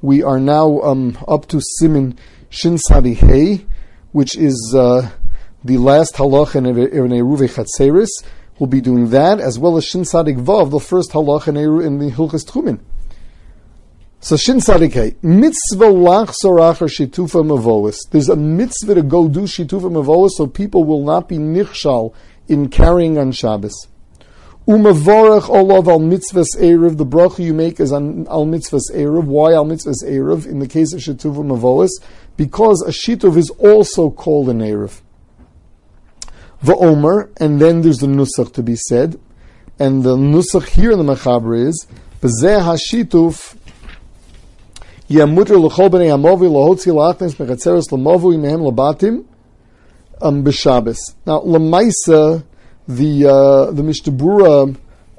We are now up to Siman Shin Sadi Hey, which is the last halacha in Eruvei Chatzeris. We'll be doing that, as well as Shin Sadik Vav, the first halacha in the Hilchas Tchumen. So Shin Sadik Hey, mitzvah lach sorachar shitufa mavois. There's a mitzvah to go do shitufa mavois, so people will not be nichshal in carrying on Shabbos. Umavorach olav al mitzvahs erev. The bracha you make is on al mitzvahs erev. Why al mitzvahs erev? In the case of shitufa mavois, because a shituv is also called an erev. Va'omer, and then there's the nusach to be said, and the nusach here in the Mechaber is b'zeh hashituf yamuter l'chol b'nei hamovi lahotzi la'achnes mechatzeres l'movu imehem labatim b'Shabbos. Now l'maisa the Mishnah Berurah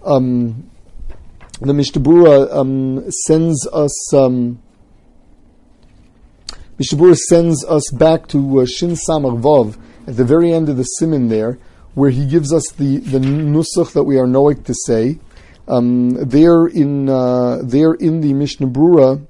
sends us back to Shin Samach Vav at the very end of the siman there, where he gives us the nusach that we are noik to say. There in the Mishnah Berurah,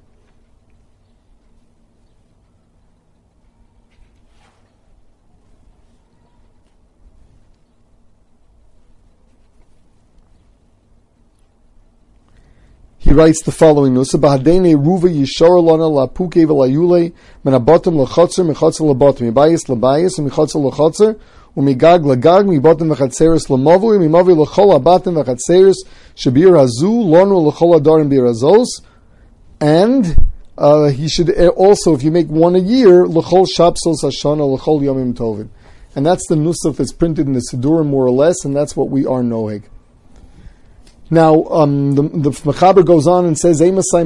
he writes the following nusach: B'hadene ruva yishar lana lapuke v'layule menabotim lachotzer mechotzer labotim mibayis labayis mechotzer lachotzer umigag lagag mibotim v'chatzeres lamovu mimavi lachol abatim v'chatzeres shabir hazu lonu lachol adarim bir hazos. And he should also, if you make one a year, lachol shapsos hashana lachol yomim tovim. And that's the nusach that's printed in the Siddurim more or less, and that's what we are knowing. Now, the Mechaber goes on and says, either when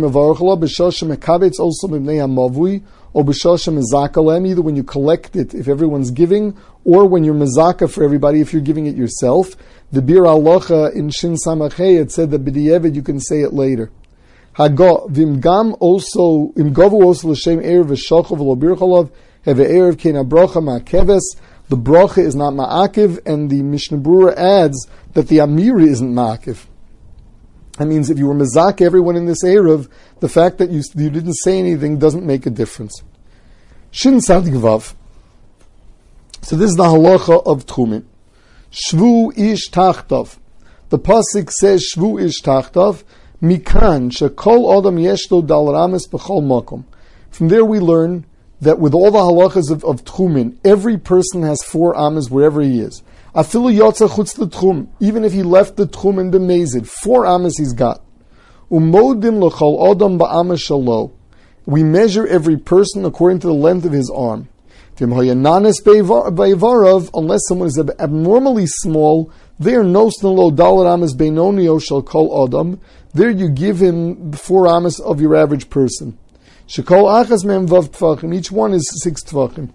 you collect it, if everyone's giving, or when you're mezaka for everybody, if you're giving it yourself. The Bir Alocha in Shin Samachei, it said that b'di'evid you can say it later. V'imgavu also l'shem erev v'shochav v'lo bircholov, heve erev kein abrocha ma'akeves. The brocha is not ma'akiv, and the Mishnah Berurah adds that the amiri isn't ma'akiv. That means if you were mezak everyone in this Erev, the fact that you didn't say anything doesn't make a difference. Shin Sadik Vav. So this is the halacha of Tchumen. Shvu ish tachtav. The pasuk says Shvu ish tachtav. Mikan shekol adam yeshlo dal rames b'chol makom. From there we learn that with all the halachas of Tchumen, every person has 4 amas wherever he is. Afilu yotza chutz the tchum, even if he left the tchum in the mezid, 4 amas he's got. Umodim l'chol odam ba'ama shalo. We measure every person according to the length of his arm. Unless someone is abnormally small, there nos lo dalet amas beinonio shall kol odam. There you give him 4 amas of your average person. Shekol achas mem vav tvachim. Each one is 6 tvachim.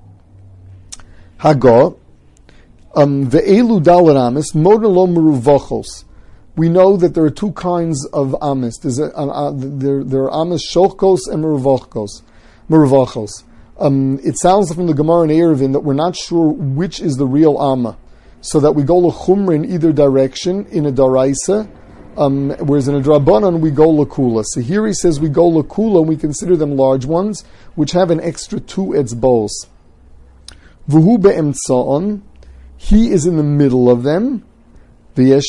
Hagah. Ve'elu dalet amis model lo meruvachos. We know that there are 2 kinds of amis. There are amis shokos and meruvachos. It sounds from the Gemara in Eruvin that we're not sure which is the real amma, so that we go lechumra in either direction in a daraisa, whereas in a drabanan we go lekula. So here he says we go lekula, and we consider them large ones, which have an extra 2 etzbos. V'hu be'emtzaon. He is in the middle of them. Some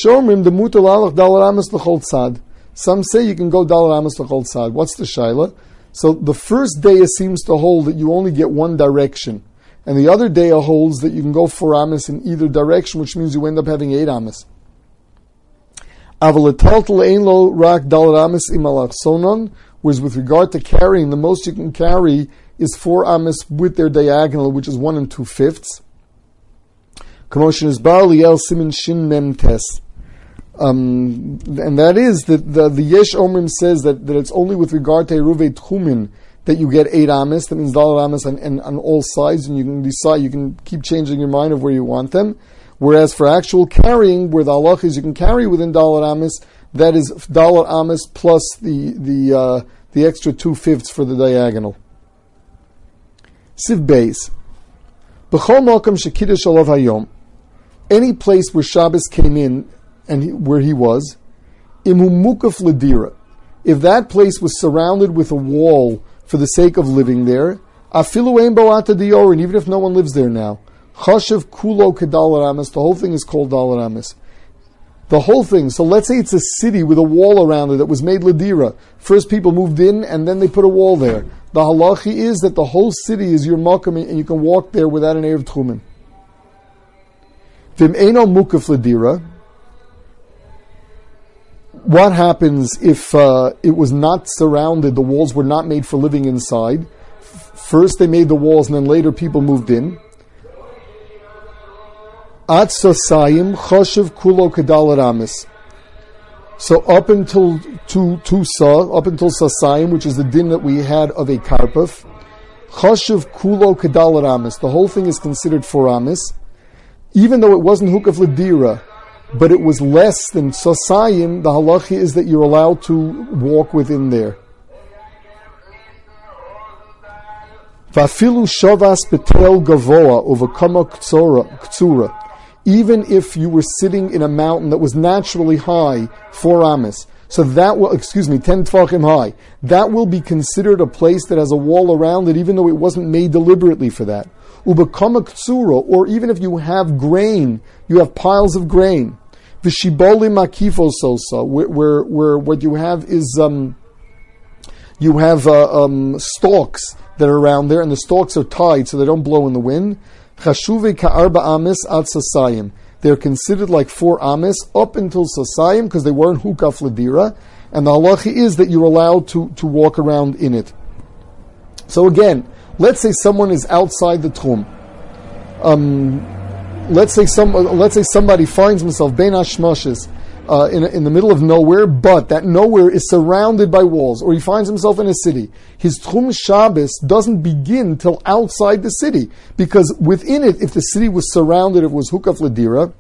say you can go dalar amas l'chol tzad. What's the shaila? So the first day seems to hold that you only get one direction, and the other day holds that you can go 4 amas in either direction, which means you end up having 8 amas. Whereas with regard to carrying, the most you can carry is 4 amas with their diagonal, which is 1 2/5. Commotion is Bar Liel Simin Shin Mem Tes. And that is that the Yesh Omrim says that it's only with regard to Eruvei Tchumen that you get 8 amas. That means dalet amas on all sides, and you can decide, you can keep changing your mind of where you want them. Whereas for actual carrying, where the halach is you can carry within dalet amas, that is dalet amas plus the extra 2/5 for the diagonal. Siv Beis. B'chol malkam shekiddush alav hayom. Any place where Shabbos came in and where he was, imu mukaf ledira. if that place was surrounded with a wall for the sake of living there, afilu ein bo ata dior, and even if no one lives there now, chashav kulo kedal ramis, the whole thing is called dal ramis. The whole thing. So let's say it's a city with a wall around it that was made ladira. First people moved in and then they put a wall there. The halachi is that the whole city is your makom and you can walk there without an erev tchumen. Vim eino mukaf ladira. What happens if it was not surrounded, the walls were not made for living inside? First they made the walls and then later people moved in. At sasayim choshev kulo kedal ramis. So up until up until sasayim, which is the din that we had of a karpaf, choshev kulo kedal ramis. The whole thing is considered for ramis, even though it wasn't hukaf ledira, but it was less than sasayim. The halachi is that you're allowed to walk within there. Vafilu shavas betel gavoa uvakama ktsura. Even if you were sitting in a mountain that was naturally high, 4 amas, so that will, 10 tfachim high, that will be considered a place that has a wall around it, even though it wasn't made deliberately for that. Ubakama ktsura, or even if you have grain, you have piles of grain. V'shiboli makifo sosa, where what you have is, stalks that are around there, and the stalks are tied so they don't blow in the wind. Chashuve ka'arba amis ad sasayim. They're considered like 4 amis up until sasayim because they weren't hukaf ladira, and the halachi is that you're allowed to walk around in it. So again, let's say someone is outside the tchum. Let's say somebody finds himself bein hashmashes in the middle of nowhere, but that nowhere is surrounded by walls, or he finds himself in a city. His Tchum Shabbos doesn't begin till outside the city, because within it, if the city was surrounded, it was Hukaf Ladira.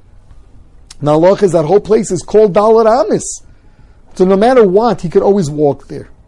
Now, Allah is that whole place is called Dalar Amis. So no matter what, he could always walk there.